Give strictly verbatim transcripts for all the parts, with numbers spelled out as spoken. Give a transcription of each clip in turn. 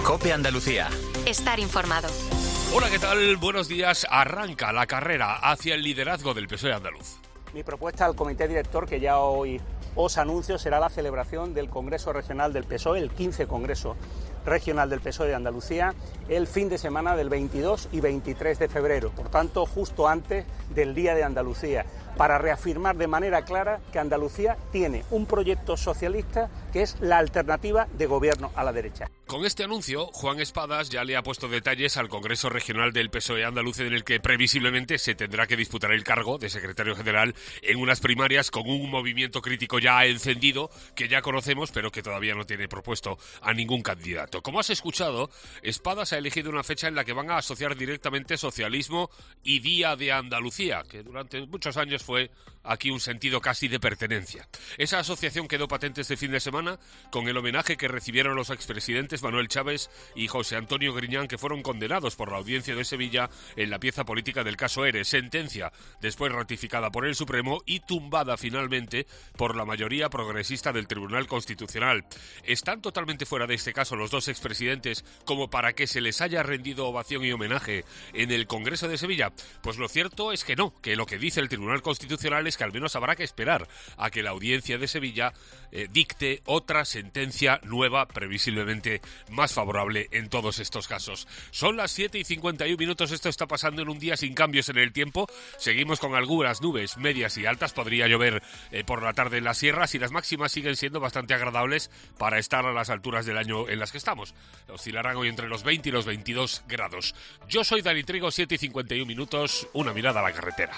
COPE Andalucía. Estar informado. Hola, ¿qué tal? Buenos días. Arranca la carrera hacia el liderazgo del P S O E andaluz. Mi propuesta al comité director, que ya hoy os anuncio, será la celebración del Congreso Regional del P S O E, el quince Congreso Regional del P S O E de Andalucía, el fin de semana del veintidós y veintitrés de febrero, por tanto, justo antes del Día de Andalucía, para reafirmar de manera clara que Andalucía tiene un proyecto socialista que es la alternativa de gobierno a la derecha. Con este anuncio, Juan Espadas ya le ha puesto detalles al Congreso Regional del P S O E andaluz, en el que previsiblemente se tendrá que disputar el cargo de secretario general en unas primarias con un movimiento crítico ya encendido, que ya conocemos, pero que todavía no tiene propuesto a ningún candidato. Como has escuchado, Espadas ha elegido una fecha en la que van a asociar directamente socialismo y Día de Andalucía, que durante muchos años fue aquí un sentido casi de pertenencia. Esa asociación quedó patente este fin de semana con el homenaje que recibieron los expresidentes Manuel Chávez y José Antonio Griñán, que fueron condenados por la Audiencia de Sevilla en la pieza política del caso ERE, sentencia después ratificada por el Supremo y tumbada finalmente por la mayoría progresista del Tribunal Constitucional. ¿Están totalmente fuera de este caso los dos expresidentes como para que se les haya rendido ovación y homenaje en el Congreso de Sevilla? Pues lo cierto es que no, que lo que dice el Tribunal Constitucional es que al menos habrá que esperar a que la Audiencia de Sevilla eh, dicte otra sentencia nueva, previsiblemente más favorable en todos estos casos. Son las siete y cincuenta y un minutos, esto está pasando en un día sin cambios en el tiempo. Seguimos con algunas nubes medias y altas, podría llover eh, por la tarde en las sierras, y las máximas siguen siendo bastante agradables para estar a las alturas del año en las que estamos. Oscilarán hoy entre los veinte y los veintidós grados. Yo soy Dani Trigo, siete y cincuenta y un minutos, una mirada a la carretera.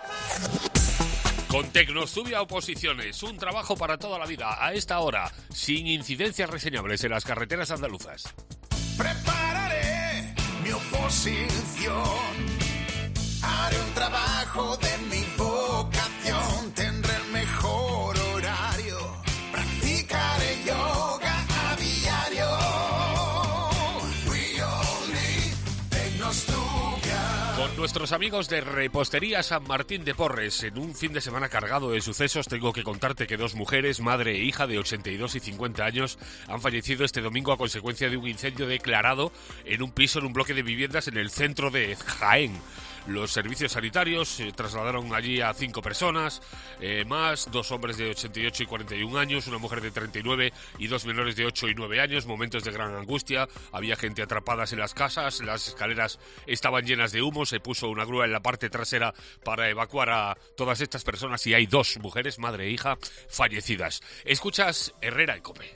Con Tecnostubia Oposiciones, un trabajo para toda la vida, a esta hora, sin incidencias reseñables en las carreteras andaluzas. Prepararé mi oposición, haré un trabajo de mi vocación, tendré el mejor horario, practicaré yoga a diario. We all need Tecnostubia. Con nuestros amigos de Repostería San Martín de Porres, en un fin de semana cargado de sucesos, tengo que contarte que dos mujeres, madre e hija de ochenta y dos y cincuenta años, han fallecido este domingo a consecuencia de un incendio declarado en un piso en un bloque de viviendas en el centro de Jaén. Los servicios sanitarios eh, trasladaron allí a cinco personas, eh, más dos hombres de ochenta y ocho y cuarenta y un años, una mujer de treinta y nueve y dos menores de ocho y nueve años, momentos de gran angustia, había gente atrapada en las casas, las escaleras estaban llenas de humo, se puso una grúa en la parte trasera para evacuar a todas estas personas y hay dos mujeres, madre e hija, fallecidas. Escuchas Herrera y COPE.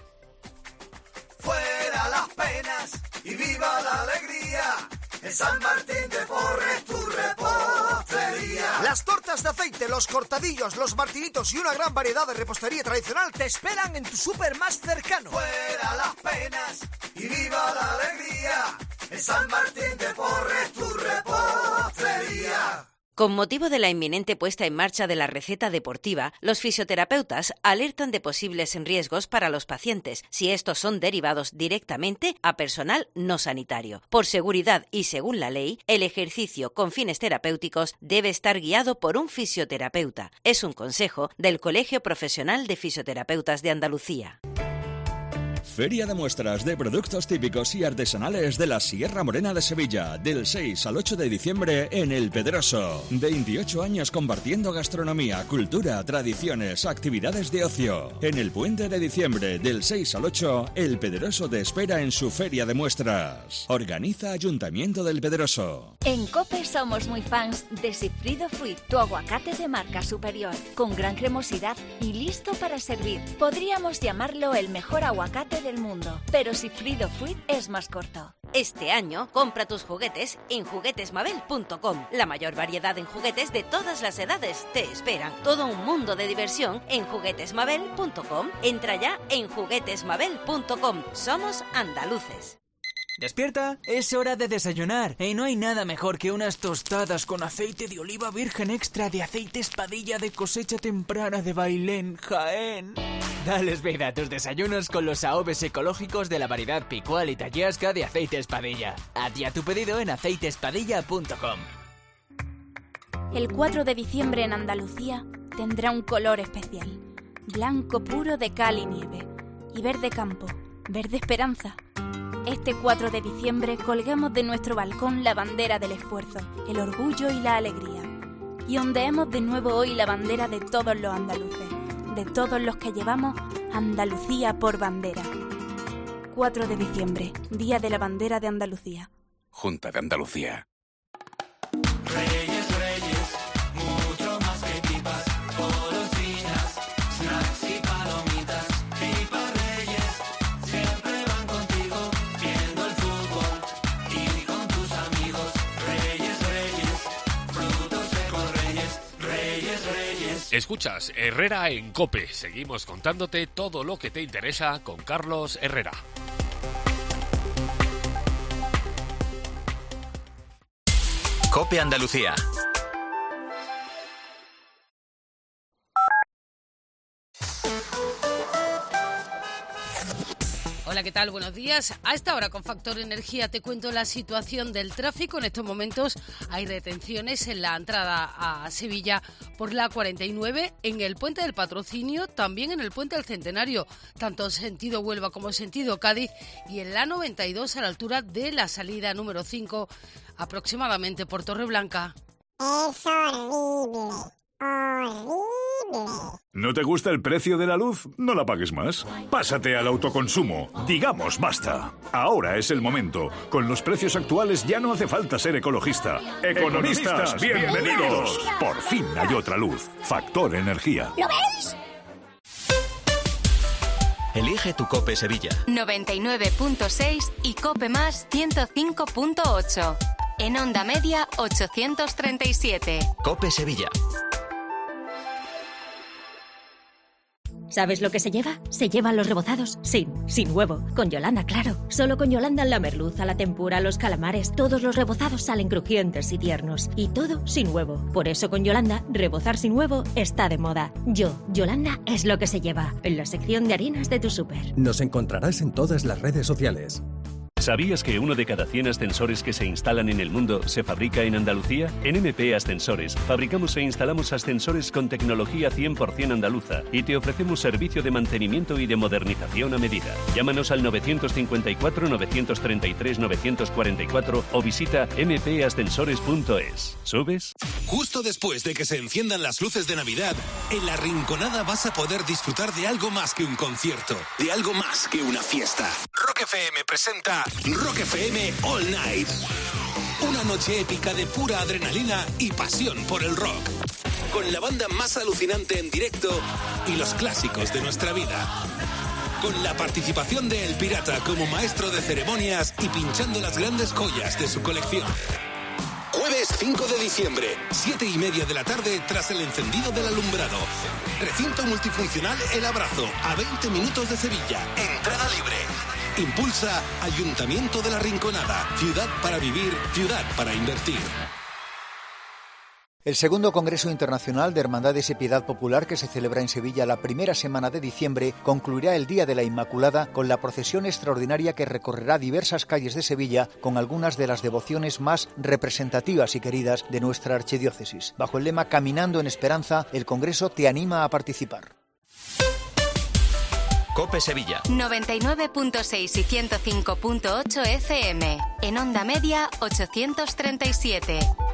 Fuera las penas y viva la alegría. En San Martín de Porres, tu repostería. Las tortas de aceite, los cortadillos, los martinitos y una gran variedad de repostería tradicional te esperan en tu súper más cercano. Fuera las penas y viva la alegría. En San Martín de Porres, tu repostería. Con motivo de la inminente puesta en marcha de la receta deportiva, los fisioterapeutas alertan de posibles riesgos para los pacientes si estos son derivados directamente a personal no sanitario. Por seguridad y según la ley, el ejercicio con fines terapéuticos debe estar guiado por un fisioterapeuta. Es un consejo del Colegio Profesional de Fisioterapeutas de Andalucía. Feria de muestras de productos típicos y artesanales de la Sierra Morena de Sevilla, del seis al ocho de diciembre en El Pedroso. veintiocho años compartiendo gastronomía, cultura, tradiciones, actividades de ocio. En el puente de diciembre, del seis al ocho, El Pedroso te espera en su Feria de muestras. Organiza Ayuntamiento del Pedroso. En COPE somos muy fans de Sifrido Fruit, tu aguacate de marca superior, con gran cremosidad y listo para servir. Podríamos llamarlo el mejor aguacate del mundo, pero Sifrido Fruit es más corto. Este año, compra tus juguetes en juguetes mabel punto com. La mayor variedad en juguetes de todas las edades te esperan. Todo un mundo de diversión en juguetes mabel punto com. Entra ya en juguetes mabel punto com. Somos andaluces. ¡Despierta! Es hora de desayunar. Y no hay nada mejor que unas tostadas con aceite de oliva virgen extra de aceite Espadilla de cosecha temprana de Bailén, Jaén. Dales vida a tus desayunos con los aobes ecológicos de la variedad Picual y Tallasca de aceite Espadilla. Haz ya tu pedido en aceite espadilla punto com. El cuatro de diciembre en Andalucía tendrá un color especial. Blanco puro de cal y nieve. Y verde campo, verde esperanza. Este cuatro de diciembre colgamos de nuestro balcón la bandera del esfuerzo, el orgullo y la alegría. Y ondeemos de nuevo hoy la bandera de todos los andaluces, de todos los que llevamos Andalucía por bandera. cuatro de diciembre, Día de la Bandera de Andalucía. Junta de Andalucía. Reyes, Reyes, mucho más que pipas, golosinas, snacks y palomitas. Pipas Reyes, siempre van contigo, viendo el fútbol y con tus amigos. Reyes, Reyes, frutos secos Reyes, Reyes, Reyes. Escuchas Herrera en COPE. Seguimos contándote todo lo que te interesa con Carlos Herrera. COPE Andalucía. Hola, ¿qué tal? Buenos días. A esta hora con Factor Energía te cuento la situación del tráfico. En estos momentos hay retenciones en la entrada a Sevilla por la cuarenta y nueve, en el Puente del Patrocinio, también en el Puente del Centenario, tanto sentido Huelva como sentido Cádiz, y en la noventa y dos a la altura de la salida número cinco, aproximadamente por Torreblanca. Es horrible, horrible. ¿No te gusta el precio de la luz? No la pagues más. Pásate al autoconsumo. Digamos basta. Ahora es el momento. Con los precios actuales ya no hace falta ser ecologista. Economistas, bienvenidos. Por fin hay otra luz. Factor Energía. ¿Lo veis? Elige tu COPE Sevilla. noventa y nueve punto seis y COPE más ciento cinco punto ocho. En onda media ochocientos treinta y siete. COPE Sevilla. ¿Sabes lo que se lleva? Se llevan los rebozados sin, sin huevo. Con Yolanda, claro. Solo con Yolanda la merluza, la tempura, los calamares, todos los rebozados salen crujientes y tiernos. Y todo sin huevo. Por eso con Yolanda, rebozar sin huevo está de moda. Yo, Yolanda, es lo que se lleva. En la sección de harinas de tu súper. Nos encontrarás en todas las redes sociales. ¿Sabías que uno de cada cien ascensores que se instalan en el mundo se fabrica en Andalucía? En M P Ascensores fabricamos e instalamos ascensores con tecnología cien por ciento andaluza y te ofrecemos servicio de mantenimiento y de modernización a medida. Llámanos al novecientos cincuenta y cuatro, novecientos treinta y tres, novecientos cuarenta y cuatro o visita m p ascensores punto es. ¿Subes? Justo después de que se enciendan las luces de Navidad, en La Rinconada vas a poder disfrutar de algo más que un concierto, de algo más que una fiesta. Rock F M presenta Rock F M All Night. Una noche épica de pura adrenalina y pasión por el rock. Con la banda más alucinante en directo y los clásicos de nuestra vida. Con la participación de El Pirata como maestro de ceremonias y pinchando las grandes joyas de su colección. Jueves cinco de diciembre, siete y media de la tarde tras el encendido del alumbrado. Recinto multifuncional El Abrazo, a veinte minutos de Sevilla. Entrada libre. Impulsa Ayuntamiento de La Rinconada. Ciudad para vivir, ciudad para invertir. El segundo Congreso Internacional de Hermandades y Piedad Popular, que se celebra en Sevilla la primera semana de diciembre, concluirá el Día de la Inmaculada con la procesión extraordinaria que recorrerá diversas calles de Sevilla con algunas de las devociones más representativas y queridas de nuestra archidiócesis. Bajo el lema Caminando en Esperanza, el Congreso te anima a participar. COPE Sevilla. noventa y nueve punto seis y ciento cinco punto ocho F M. En onda media ochocientos treinta y siete.